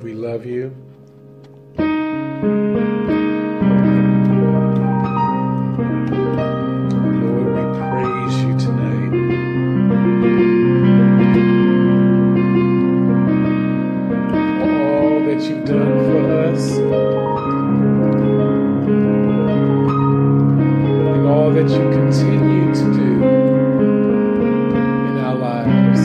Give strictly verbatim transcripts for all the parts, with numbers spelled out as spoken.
We love you. Lord, we praise you tonight. For all that you've done for us and all that you continue to do in our lives.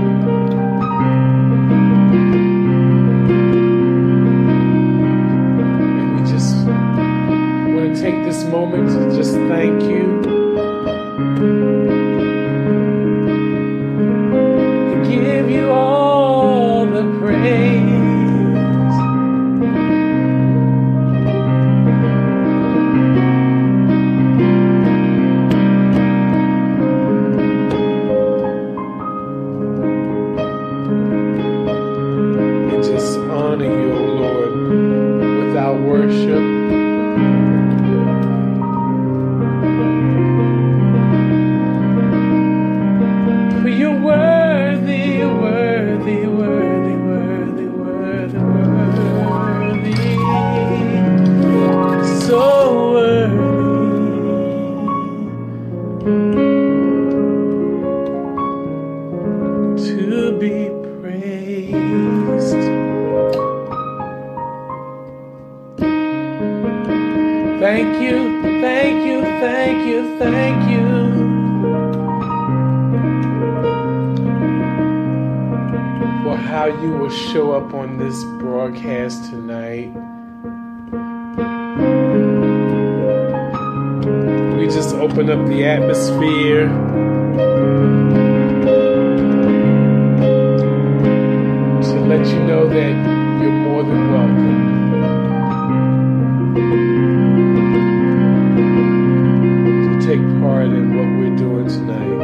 Take this moment to just thank you and give you all the praise. And just honor you, O Lord, with our worship. Thank you, thank you, thank you, thank you. For how you will show up on this broadcast tonight. We just open up the atmosphere. To let you know that you're more than welcome. Take part in what we're doing tonight.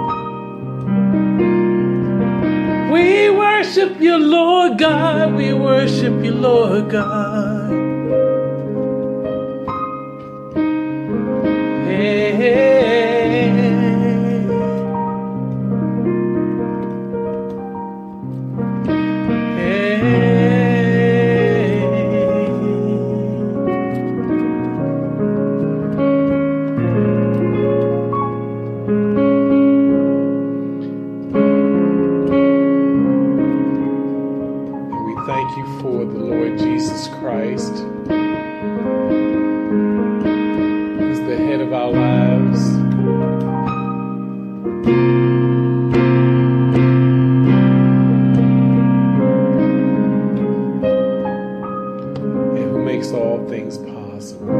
We worship you, Lord God. We worship you, Lord God. Hey, hey, hey. Thank you for the Lord Jesus Christ, who's the head of our lives. And who makes all things possible.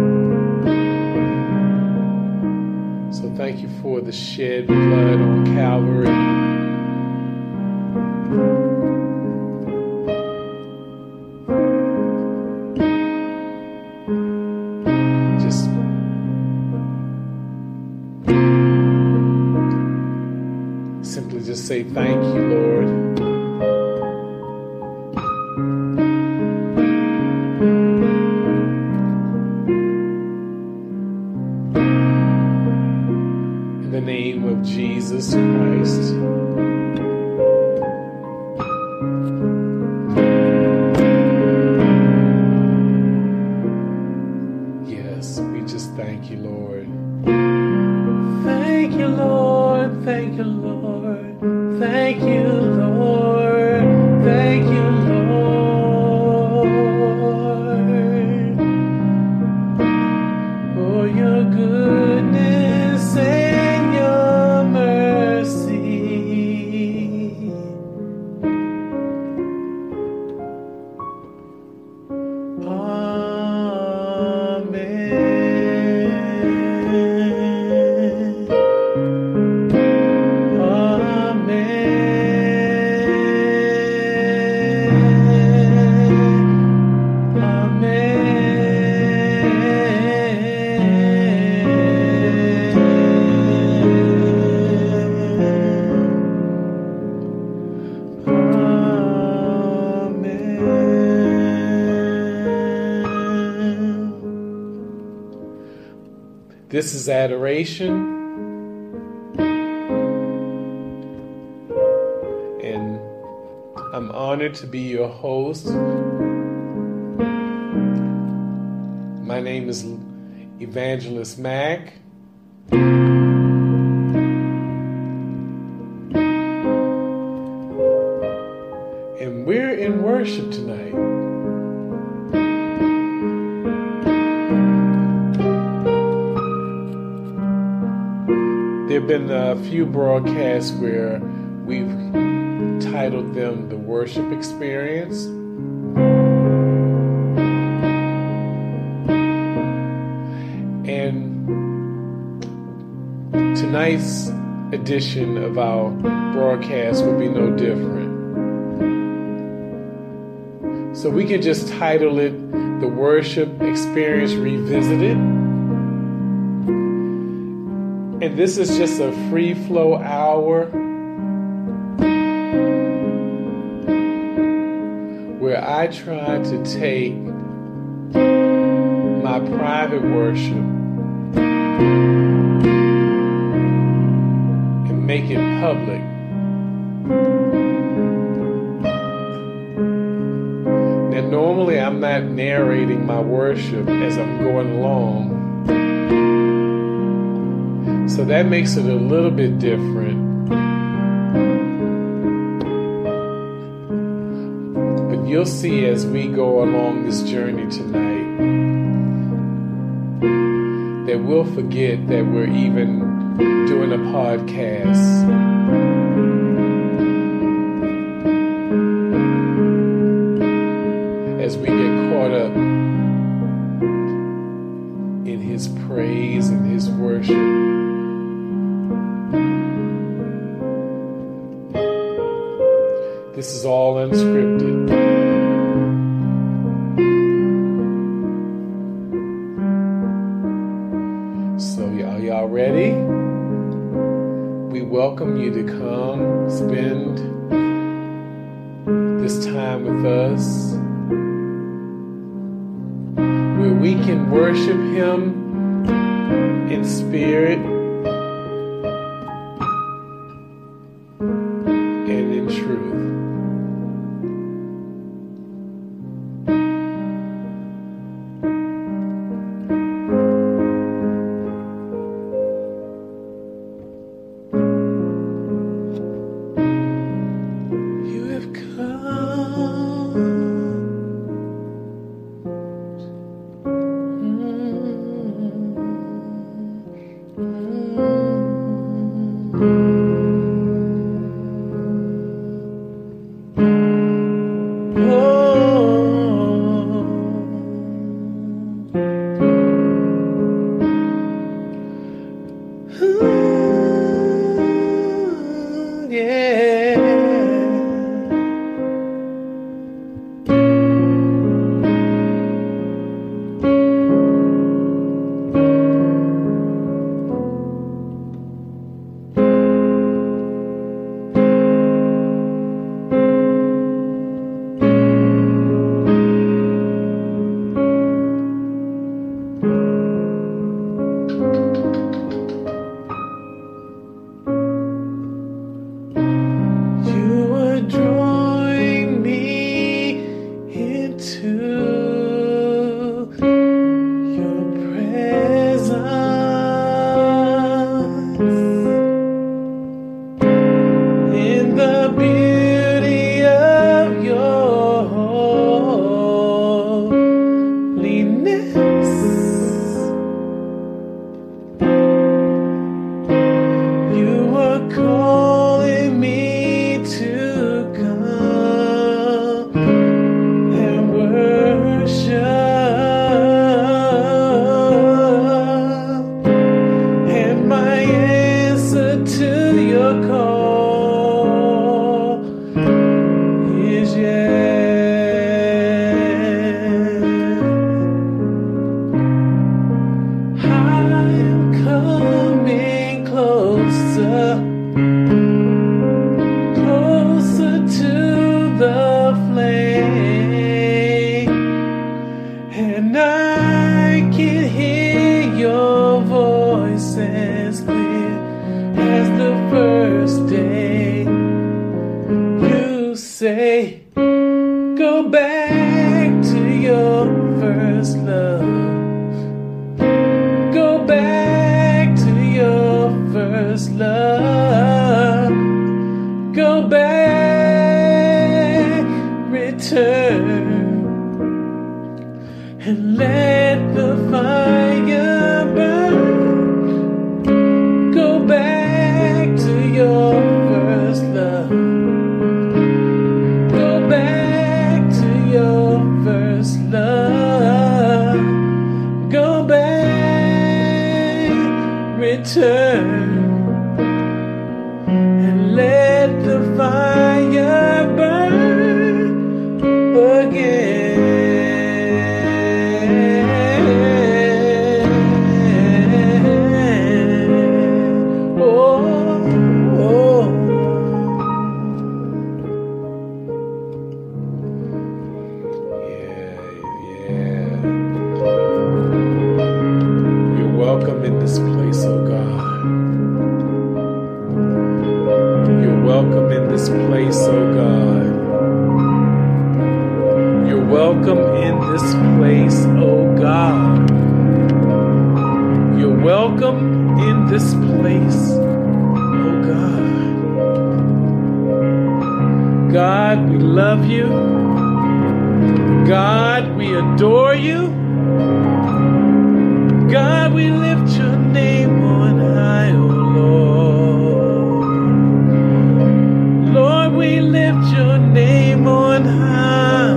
So thank you for the shed blood on Calvary. Simply just say thank you, Lord. In the name of Jesus Christ. Yes, we just thank you, Lord. Thank you, Lord. Thank you, Lord. Thank you, Lord. Thank you, Lord, for your goodness and your mercy. This is adoration. And I'm honored to be your host. My name is Evangelist Mac. And we're in worship tonight. There have been a few broadcasts where we've titled them The Worship Experience. And tonight's edition of our broadcast will be no different. So we can just title it The Worship Experience Revisited. And this is just a free flow hour where I try to take my private worship and make it public. Now, normally I'm not narrating my worship as I'm going along. So that makes it a little bit different. But you'll see as we go along this journey tonight that we'll forget that we're even doing a podcast. As we get caught up in His praise and His worship. This is all unscripted. So are y'all ready? We welcome you to come spend this time with us, where we can worship Him in spirit and in truth. As the first day. Go back to your first love. Go back to your first love. Go back, return, and let the fire burn. Go back to your first love. Go back to your first love. Go back, return, and let the fire burn again. Oh, oh. Yeah, yeah. You're welcome in this place, oh God. You're welcome in this place, oh God. You're welcome in this place, oh God. You're welcome in this place, oh God. God, we love you. God, we adore you. God, we lift your name on high, oh Lord. Lord, we lift your name on high.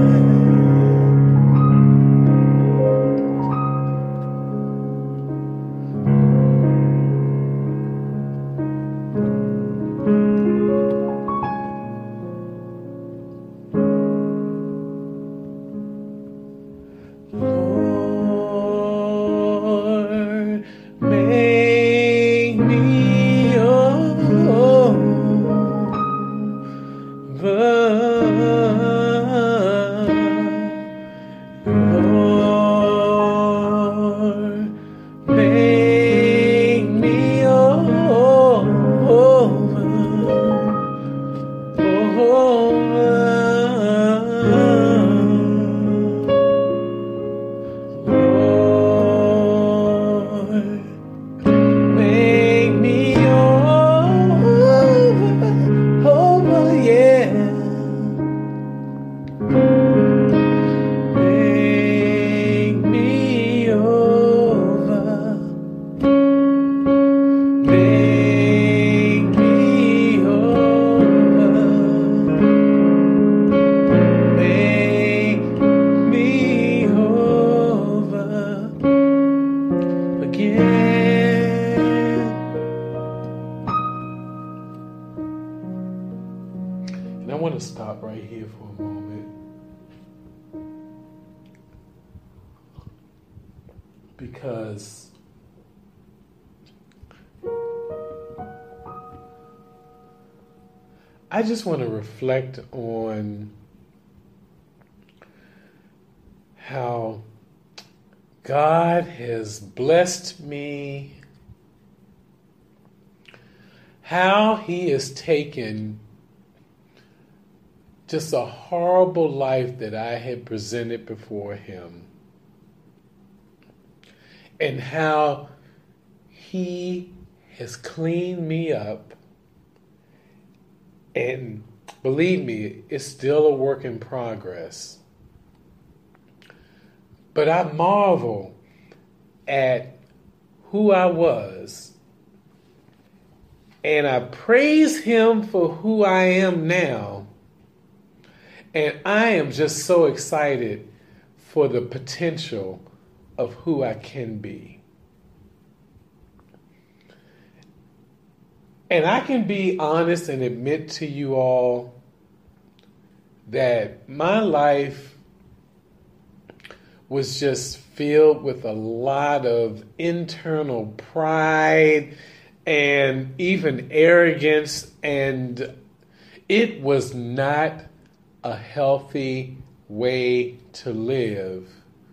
Lord, make me over. Lord, make me want to stop right here for a moment. Because I just want to reflect on how God has blessed me, how He has taken just a horrible life that I had presented before Him, and how He has cleaned me up. And believe me, it's still a work in progress. But I marvel at who I was. And I praise Him for who I am now. And I am just so excited for the potential of who I can be. And I can be honest and admit to you all that my life was just filled with a lot of internal pride and even arrogance, and it was not a healthy way to live.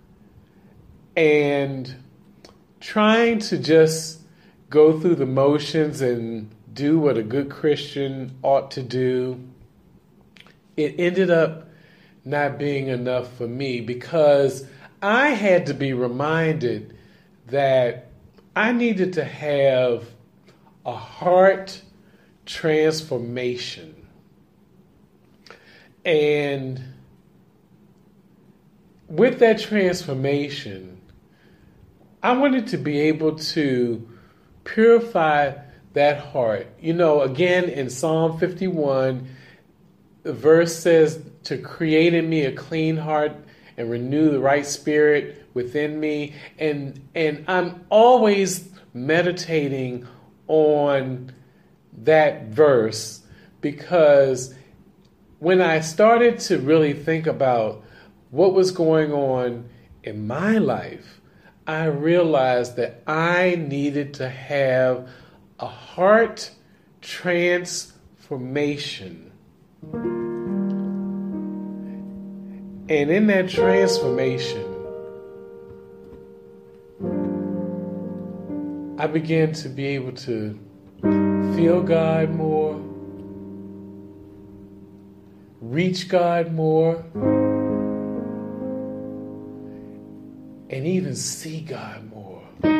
And trying to just go through the motions and do what a good Christian ought to do, it ended up not being enough for me, because I had to be reminded that I needed to have a heart transformation. And with that transformation, I wanted to be able to purify that heart. You know, again, in Psalm fifty-one, the verse says to create in me a clean heart and renew the right spirit within me. And, and I'm always meditating on that verse, because when I started to really think about what was going on in my life, I realized that I needed to have a heart transformation. And in that transformation, I began to be able to feel God more, reach God more, and even see God more.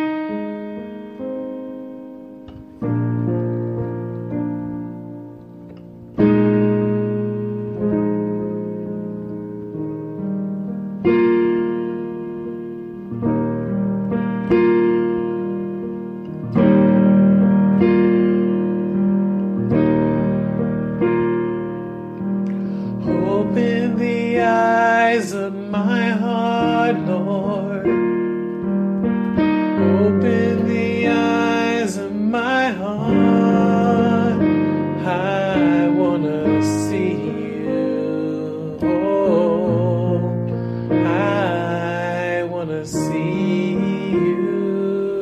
Open the eyes of my heart, Lord. Open the eyes of my heart. I want to see you. Oh, I want to see you.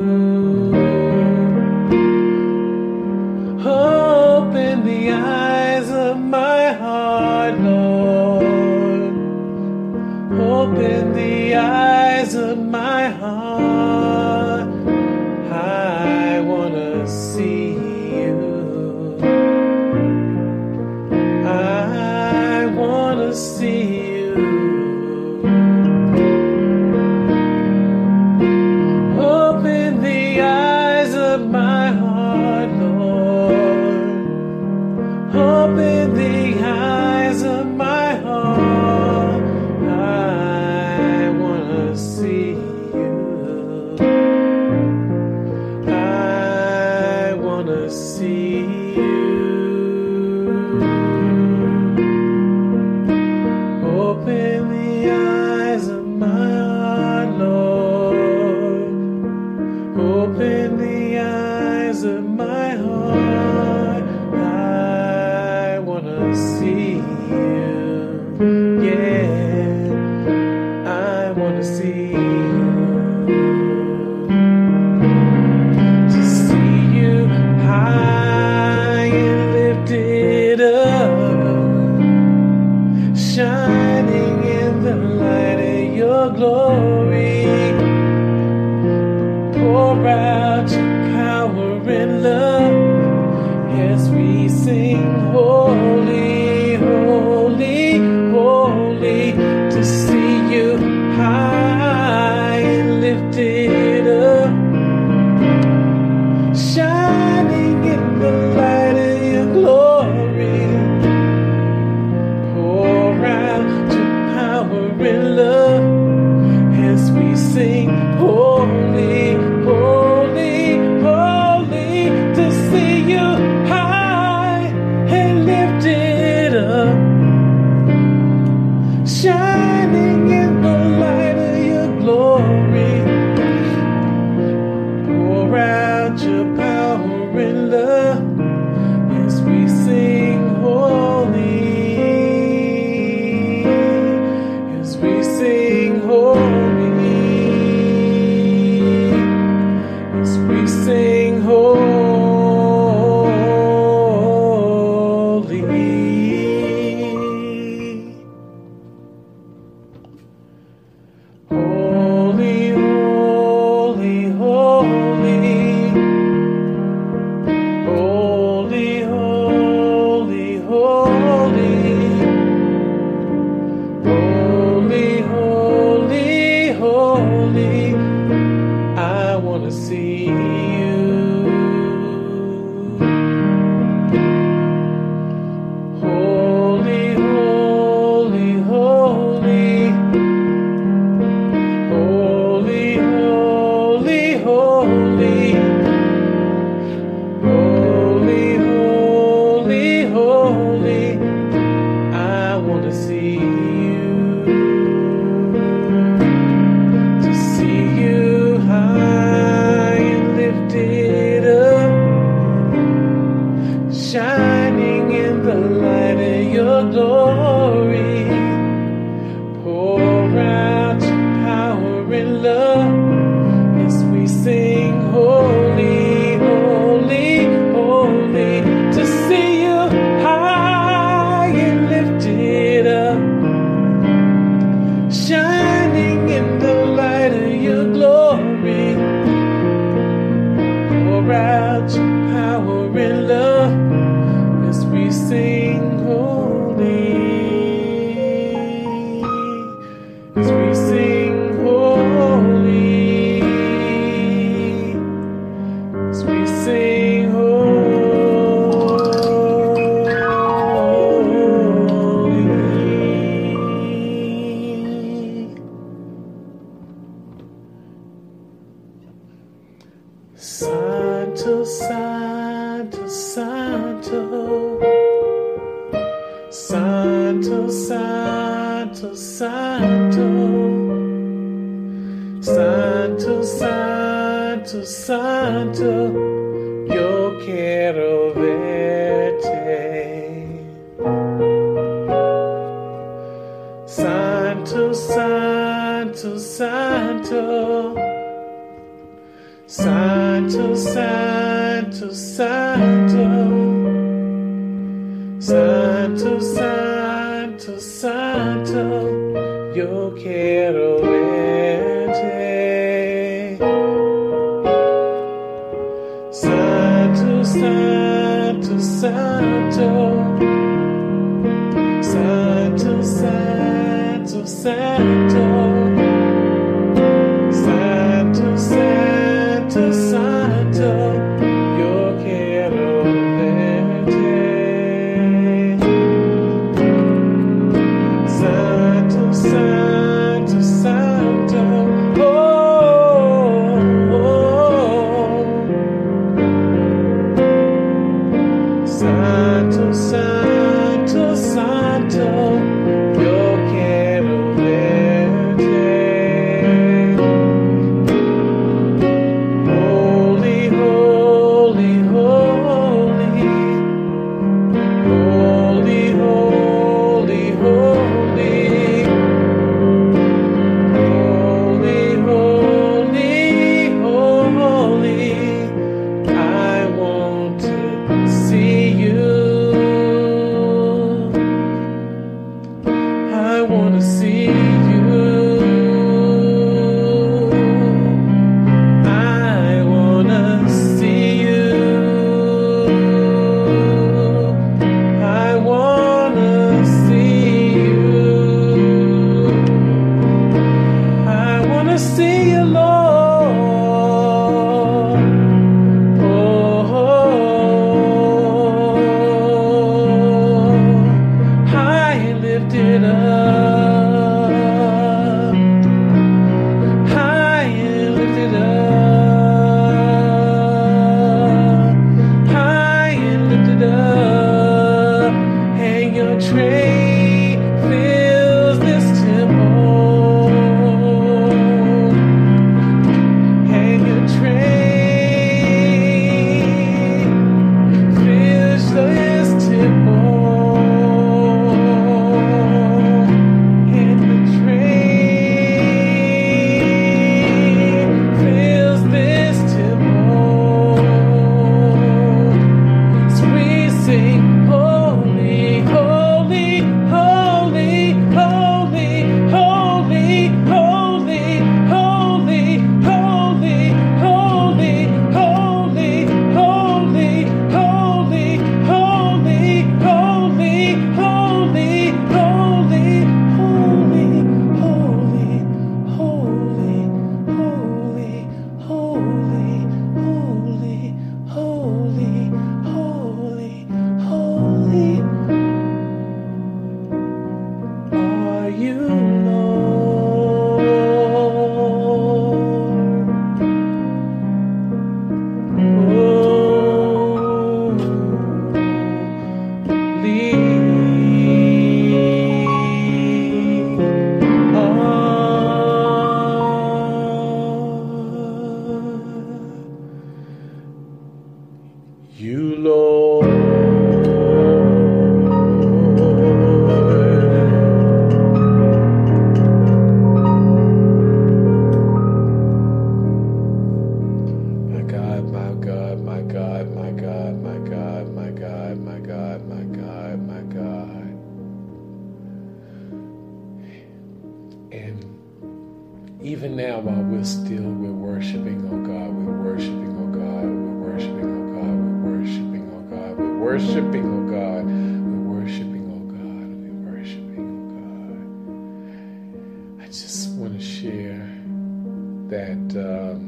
Open the eyes of my heart, Lord. Open the eyes of my heart. I want to see you. I want to see you. Open the eyes of my heart, Lord. Open the eyes of my heart. I want to see you. I want to see you. Open the eyes of my heart, Lord. Open the eyes of my heart. I want to see you. Yeah, I want to see you. To see you high and lifted up, shining in the light of your glory. Pour out your power and love as we sing holy, holy, holy. To see you high and lifted up, shining in the light of your glory. Pour out your power and love as we sing holy, holy, holy. To see you high and lifted your glory. Pour out your power and love as we sing holy, holy, holy. To see you high and lifted up, shining in the light of your glory. Pour out your power and love as we sing holy, as we sing holy, as we sing holy. Santo, Santo, Santo, Santo, Santo, Santo, Santo, Santo, Santo, yo quiero verte. Santo, Santo, Santo, Santo, Santo, Santo, Santo, Santo, Santo, yo quiero verte. Santo, Santo, Santo, Santo, Santo, Santo, Santo, Santo, Santo, yo quiero verte. Santo, Santo, Santo, oh, oh, oh. Santo, Santo, Santo, yo quiero verte. Holy, holy, holy, holy, holy, holy, holy, holy, holy. I want to see you. even now while we're still, we're worshiping, oh God, we're worshiping, oh God, we're worshiping, oh God, we're worshiping, oh God, we're worshiping, oh God, we're worshiping, oh God, we're worshiping, oh God. I just want to share that um,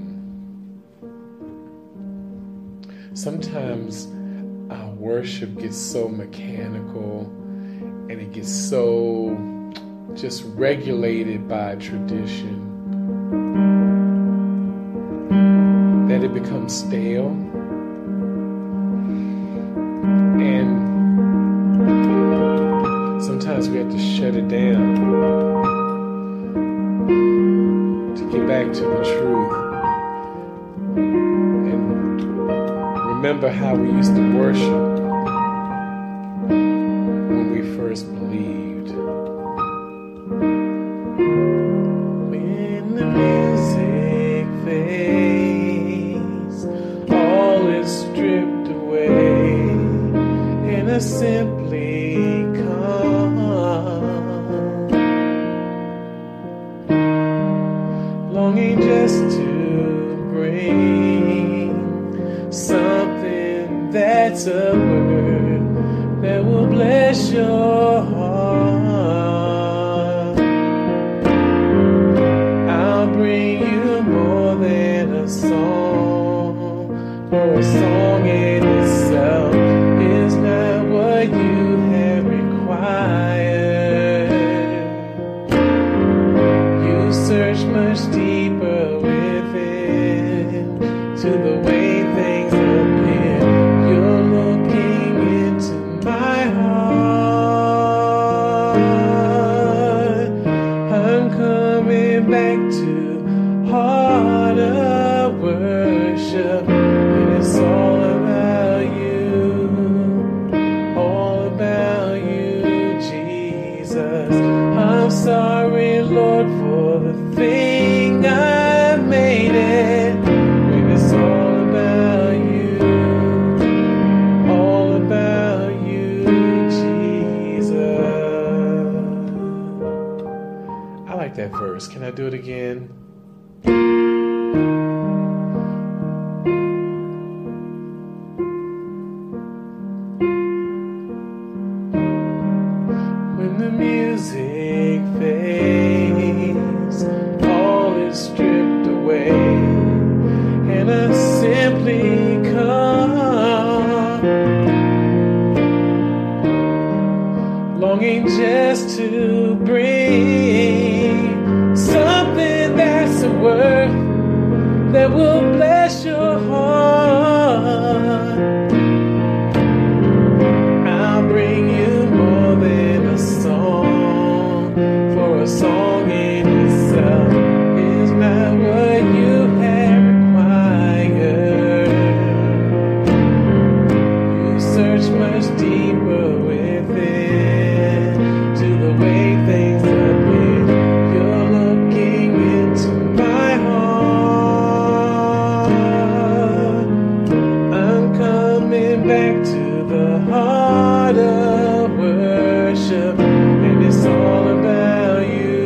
sometimes our worship gets so mechanical and it gets so just regulated by tradition that it becomes stale. And sometimes we have to shut it down to get back to the truth and remember how we used to worship when we first believed. When the music fades, all is stripped away, and I simply come, longing just to bring something that's a word that will bless your heart. I'll bring you more than a song, for a song in itself is not what you have required. You search much deeper within to the way things appear. You're looking into my heart. I'm coming back to heart of worship, and it's all about you, all about you, Jesus. I'm sorry, Lord, for the thing I made it, when it's all about you, all about you, Jesus. I like that verse. Can I do it again? When the music fades, all is stripped away, and I simply come, longing just to bring something that's a word that will bless your heart. I'll bring you more than a song, for a song in itself is not what you have required. You search much deeper within to the way things appear. You're looking into my heart. I'm coming back to the heart of worship, and it's all about you,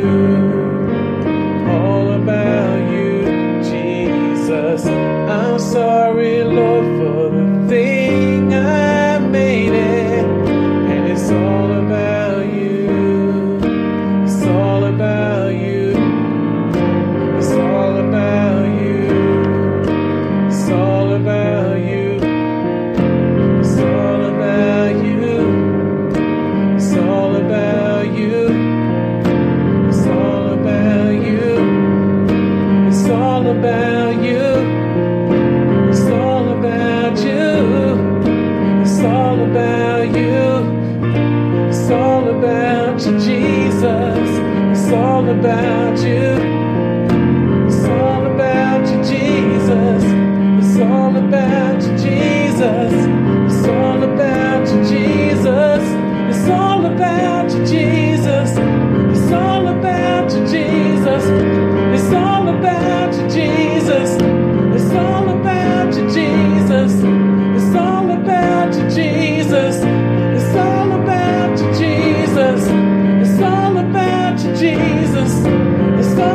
all about you, Jesus. I'm sorry, Lord, for the thing I made it, and it's all about you, it's all about you, it's all about you, it's all about you. It's all about you. It's all about you. It's all about you. It's all about you. It's all about you. It's all about you. It's all about you, Jesus. It's all about you. It's all about you, Jesus. It's all about you, Jesus. It's all about you, Jesus. It's all about you, Jesus. It's all about you, Jesus. It's all about you, Jesus. It's all about you, Jesus. It's all about you, Jesus. It's all about you, Jesus. It's all about you, Jesus. It's all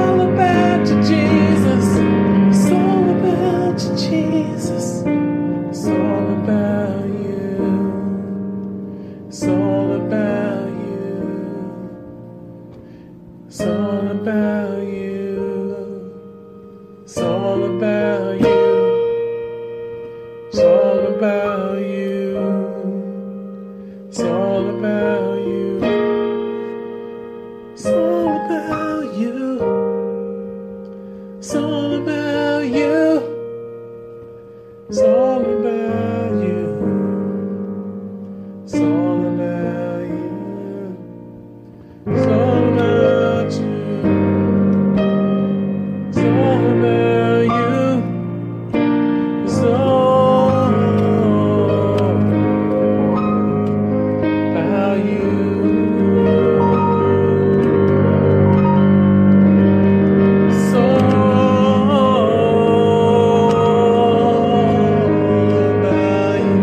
It's all about you. It's all about you. It's all about you. It's all about you. It's all about you. It's all about you. It's all about you. It's all about you. It's all about you. It's all about you. It's all about you. It's all about you. It's all about you.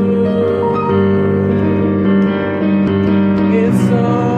It's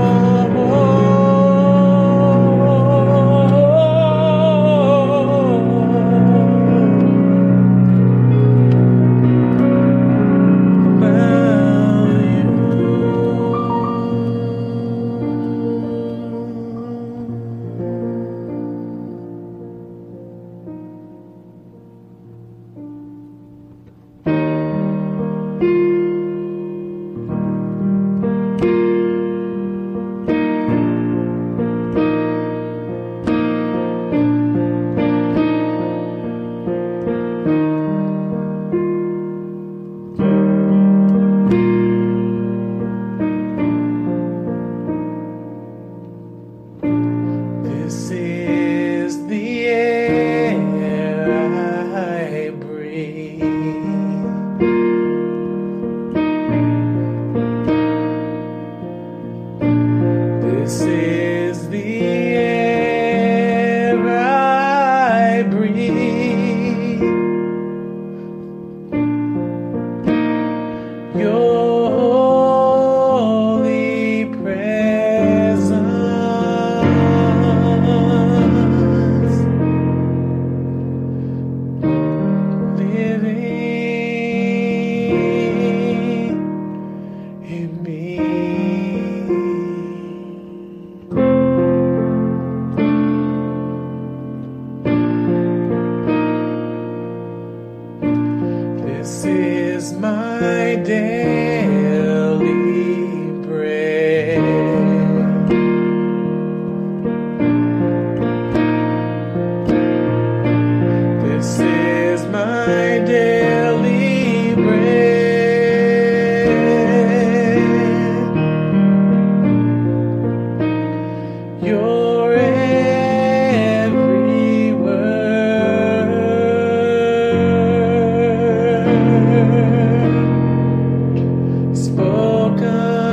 This is the air I breathe. This is the air I breathe. Your holy presence living in me. This is my daily bread. This is my daily bread. Your every word spoken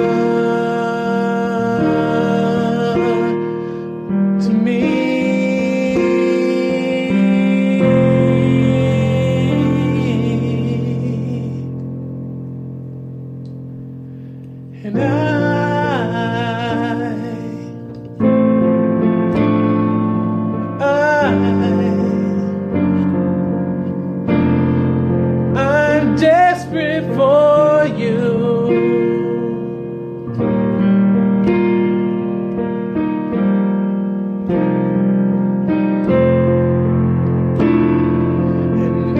to me. And I, I, I'm desperate for you. And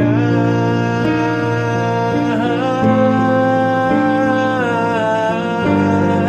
I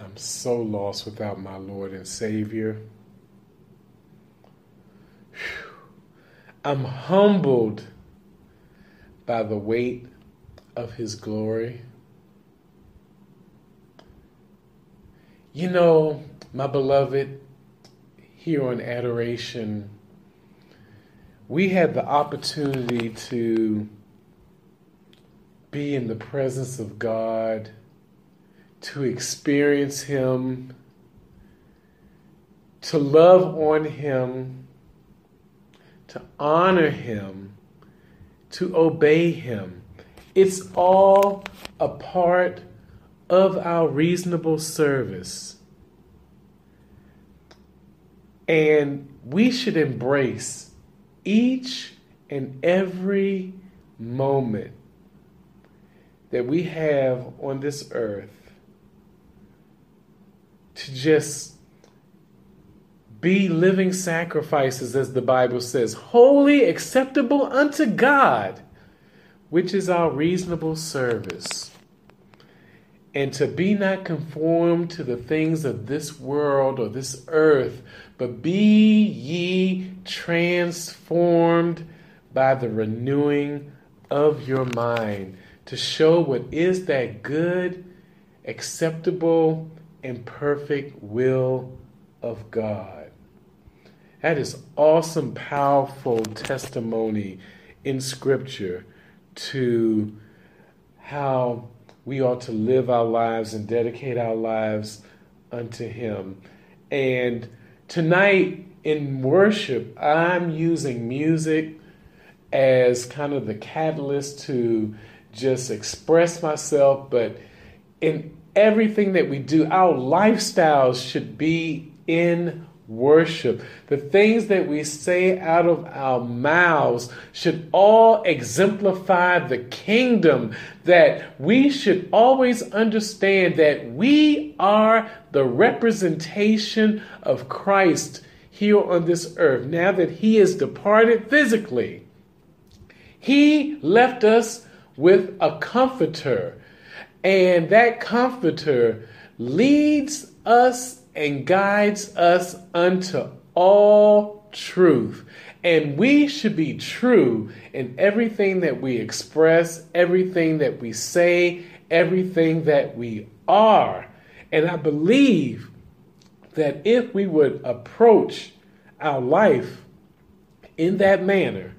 I'm so lost without my Lord and Savior. Whew. I'm humbled by the weight of His glory. You know, my beloved, here on Adoration, we had the opportunity to be in the presence of God, to experience Him, to love on Him, to honor Him, to obey Him. It's all a part of our reasonable service. And we should embrace each and every moment that we have on this earth to just be living sacrifices, as the Bible says, holy, acceptable unto God, which is our reasonable service. And to be not conformed to the things of this world or this earth, but be ye transformed by the renewing of your mind, to show what is that good, acceptable, and perfect will of God. That is awesome, powerful testimony in Scripture to how we ought to live our lives and dedicate our lives unto Him. And tonight in worship, I'm using music as kind of the catalyst to just express myself, but in everything that we do, our lifestyles should be in worship. The things that we say out of our mouths should all exemplify the kingdom, that we should always understand that we are the representation of Christ here on this earth. Now that He is departed physically, He left us with a comforter, and that comforter leads us and guides us unto all truth. And we should be true in everything that we express, everything that we say, everything that we are. And I believe that if we would approach our life in that manner,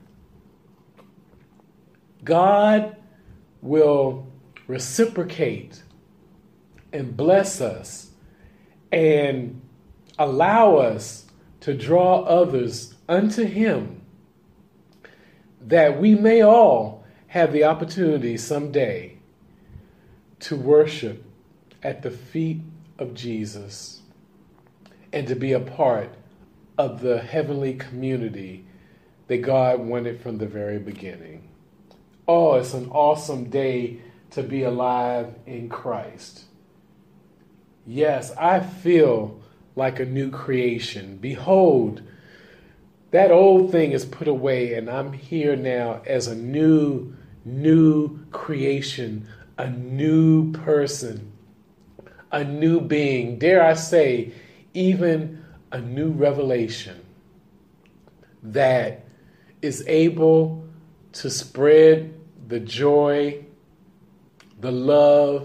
God will reciprocate and bless us and allow us to draw others unto Him, that we may all have the opportunity someday to worship at the feet of Jesus and to be a part of the heavenly community that God wanted from the very beginning. Oh, it's an awesome day to be alive in Christ. Yes, I feel like a new creation. Behold, that old thing is put away, and I'm here now as a new, new creation, a new person, a new being. Dare I say, even a new revelation that is able to spread the joy, the love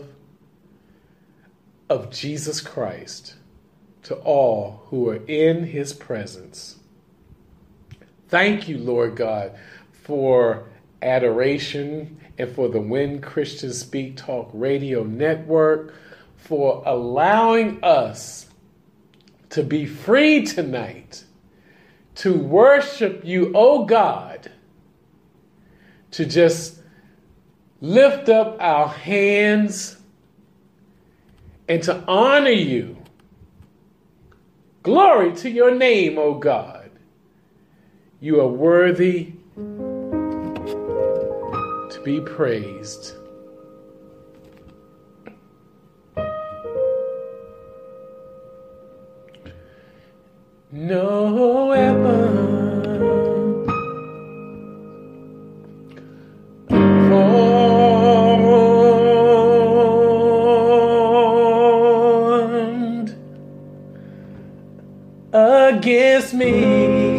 of Jesus Christ to all who are in His presence. Thank you, Lord God, for Adoration and for the When Christians Speak Talk Radio Network, for allowing us to be free tonight to worship You, oh God, to just lift up our hands and to honor You. Glory to Your name, O God. You are worthy to be praised. No weapon formed against me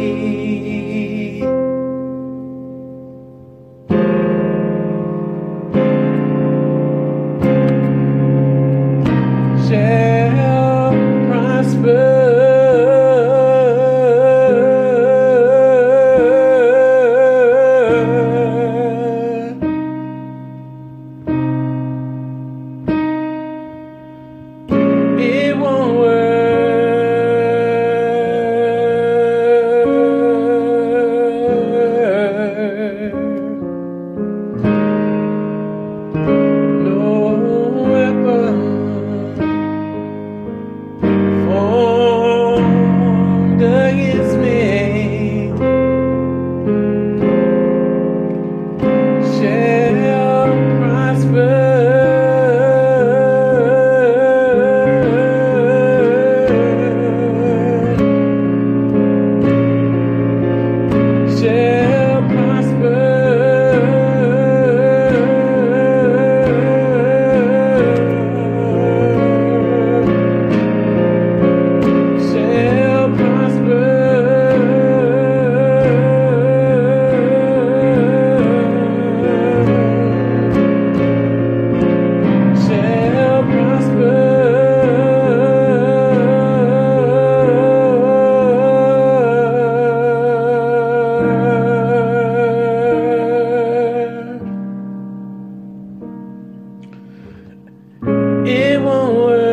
shall prosper. It won't work. No weapon formed against me shall prosper. Shall prosper. Shall prosper. Shall prosper. It won't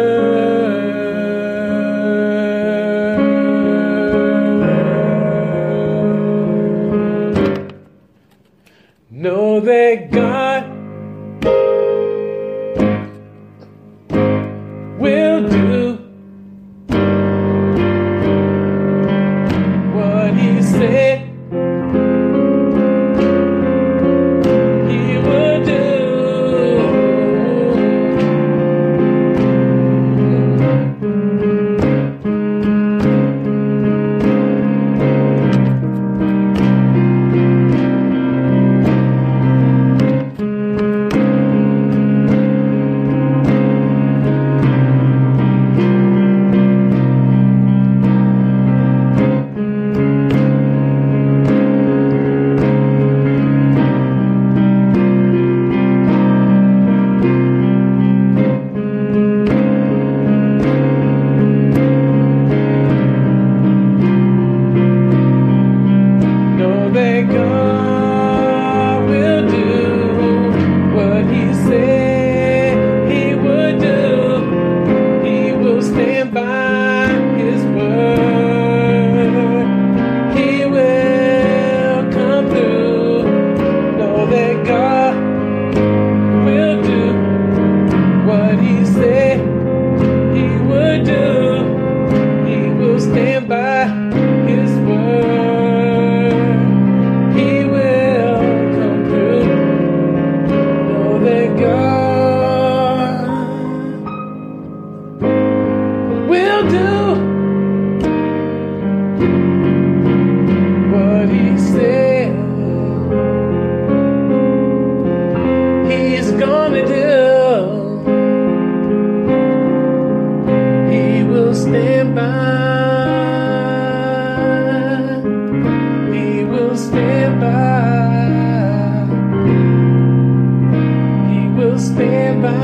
work. Know that God will do what He said He would do. Know that God will do what He said He would do. He will stand by His word. He will come through. Know that God will do what He said He would do. He will stand by His word. He will come through. Know that God will do what He said He's gonna do. He will stand by. He will stand by. He will stand by.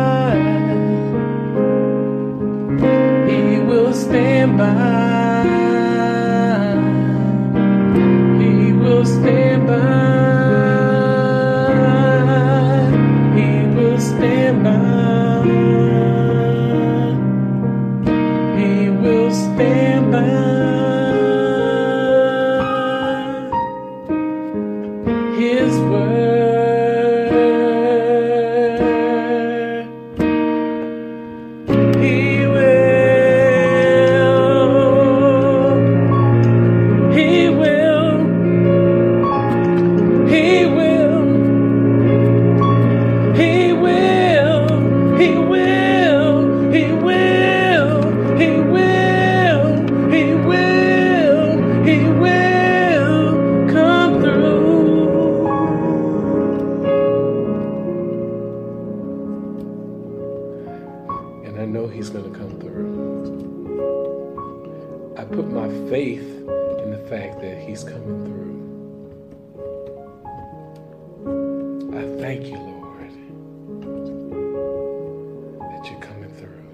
He will stand by. He will stand by. He will stand by. He will stand by His word. He will. He will. He will. He will. He will. He will. He will. He will. He will come through. And I know He's going to come through. I put my faith in the fact that he's coming through. I thank you, Lord, that you're coming through.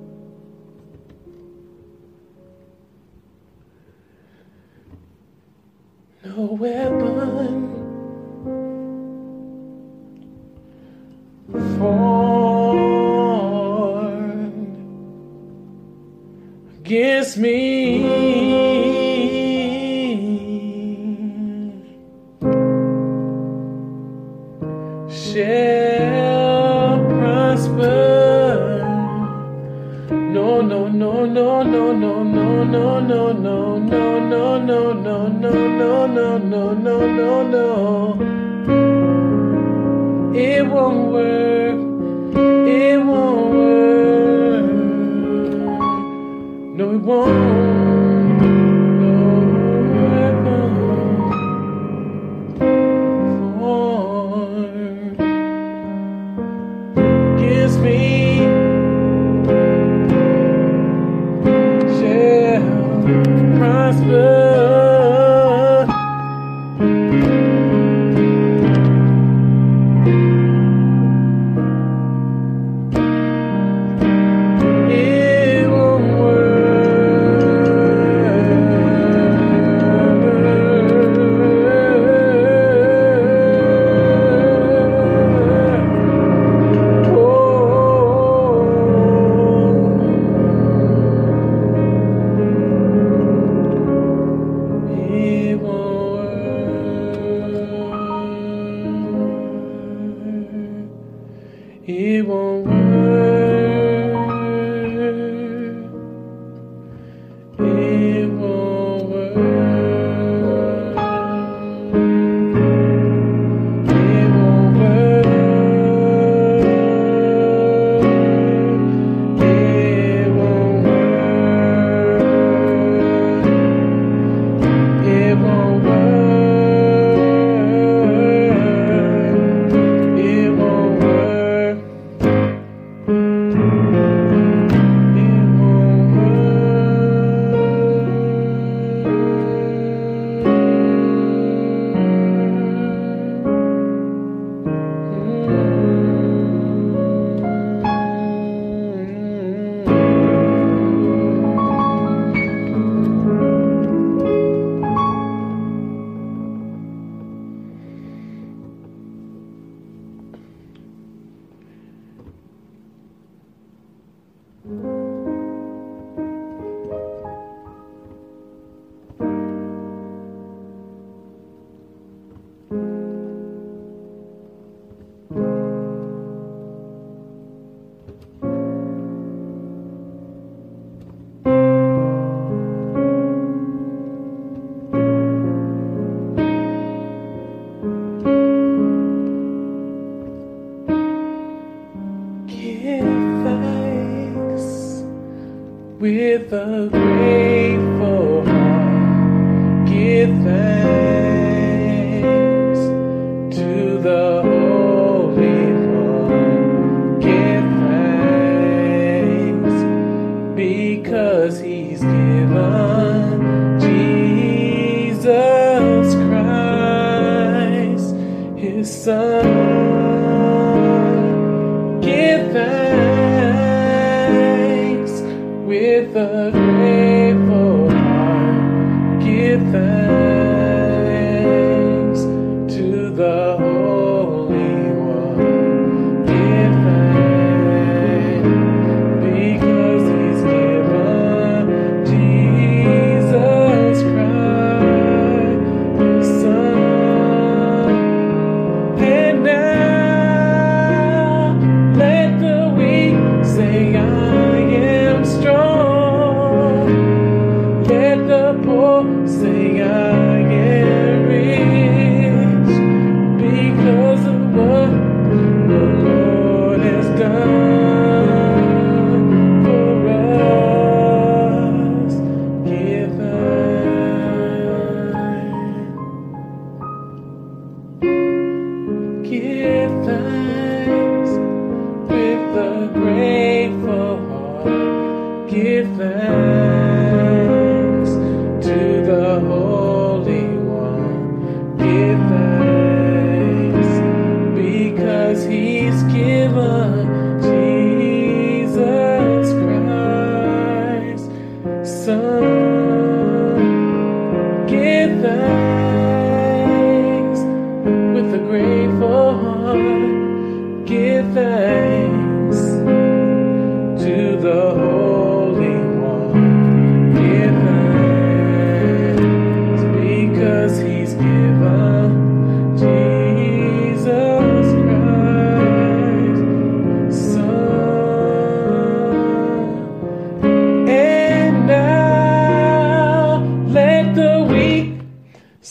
No weapon formed against me shall prosper. No, no, no, no, no, no, no, no, no, no, no, no, no, no, no, no, no, no, no, no. It won't work. It won't work. No, it won't. It won't work. It won't work. It won't work. It won't work. It won't work. With a grateful heart, give thanks to the Holy One. Give thanks because He's given Jesus Christ, His Son. Give thanks with a grateful heart, give thanks to the Holy One. Give thanks because He's given Jesus Christ, His Son. And now let the weak say, I am strong. Let the poor say, I am rich because of what the Lord has done for us. Give thanks. Give thanks with a grateful heart. Give thanks.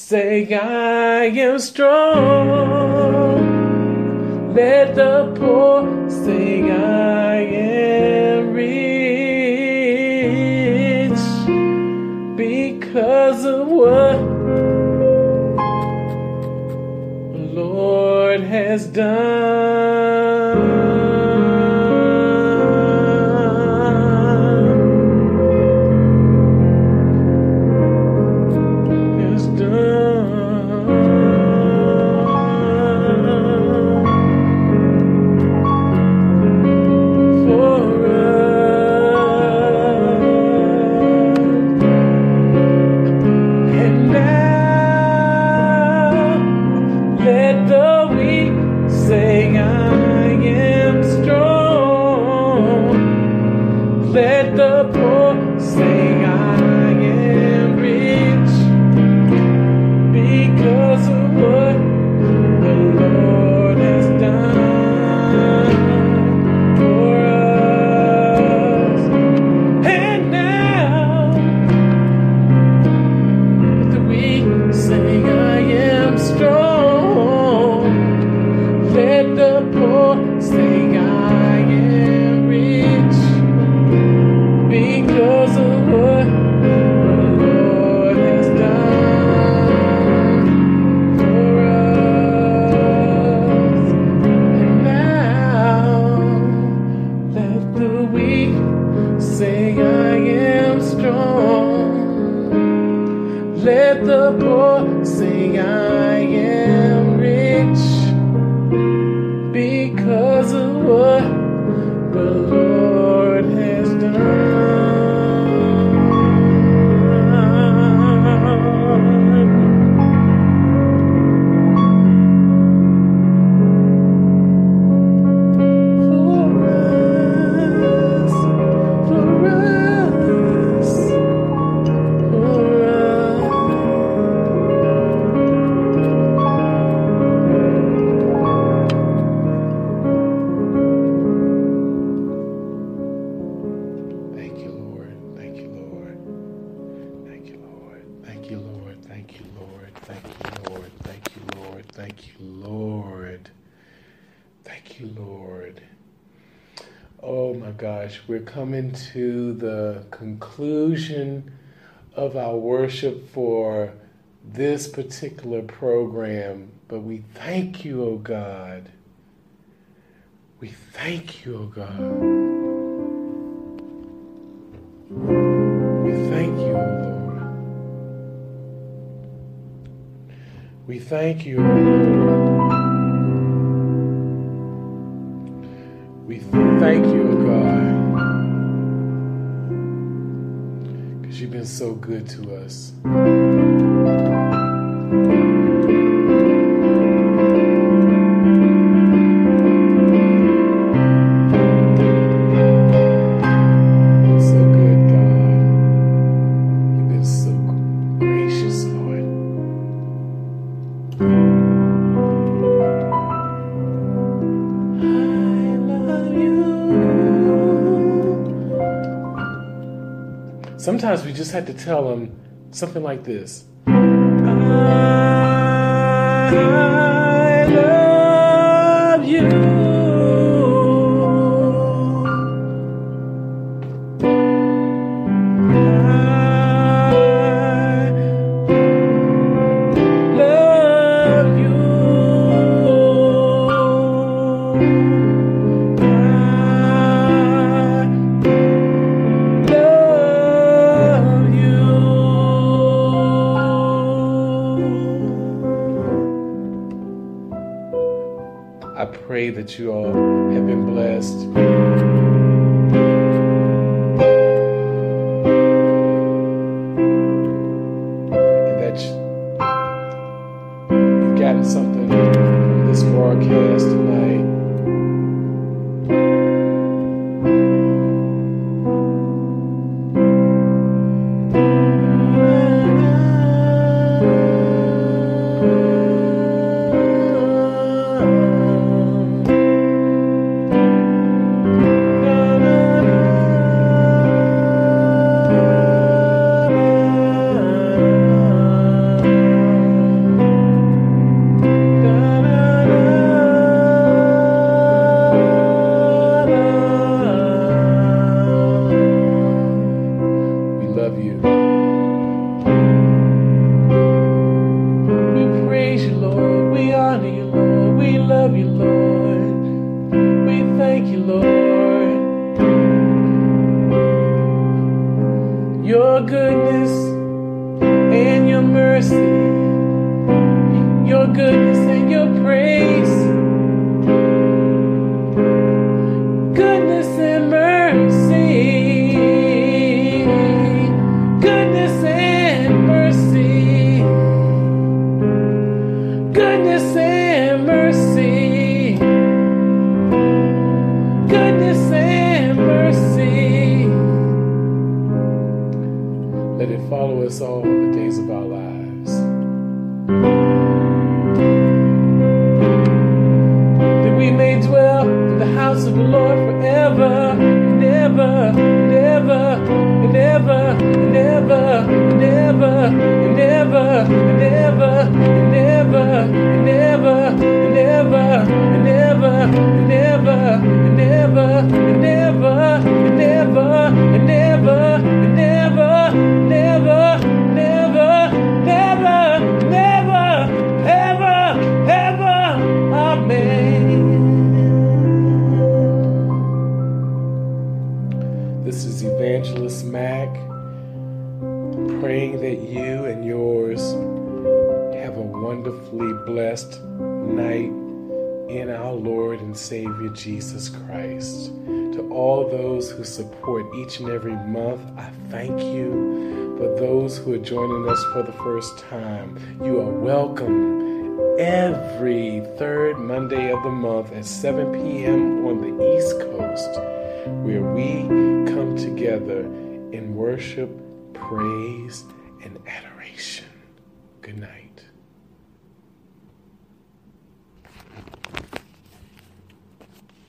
say I am strong. Let the poor say I am rich because of what the Lord has done. Let the poor say I am rich because of what the Lord has done for us. And now let the weak say I am strong. Let the poor say I am rich because of what the Lord has done for us. And now let the weak say I am strong. Let the poor say I am rich because of what the Lord has done. Thank you, Lord. Thank you, Lord. Oh my gosh, we're coming to the conclusion of our worship for this particular program, but we thank you, oh God. We thank you, oh God. We thank you, oh Lord. We thank you, oh Lord. We thank you, oh God, because you've been so good to us. Sometimes we just had to tell them something like this. I love you. I pray that you all have been blessed. And that you've gotten something from this broadcast tonight. your goodness and your mercy, your goodness and your praise, goodness and mercy, goodness and mercy, goodness and mercy, goodness and mercy. Let it follow us all the days of our lives. That we may dwell in the house of the Lord forever and ever and ever and ever and ever and ever and ever and ever and ever and ever and ever and ever and ever and ever and ever and ever and ever and ever, never, never, never, never, ever, ever, amen. This is Evangelist Mac, praying that you and yours have a wonderfully blessed night in our Lord and Savior Jesus Christ. To all those who support each and every month, I thank you. For those who are joining us for the first time, you are welcome every third Monday of the month at seven p.m. on the East Coast, where we come together in worship, praise, and adoration. Good night.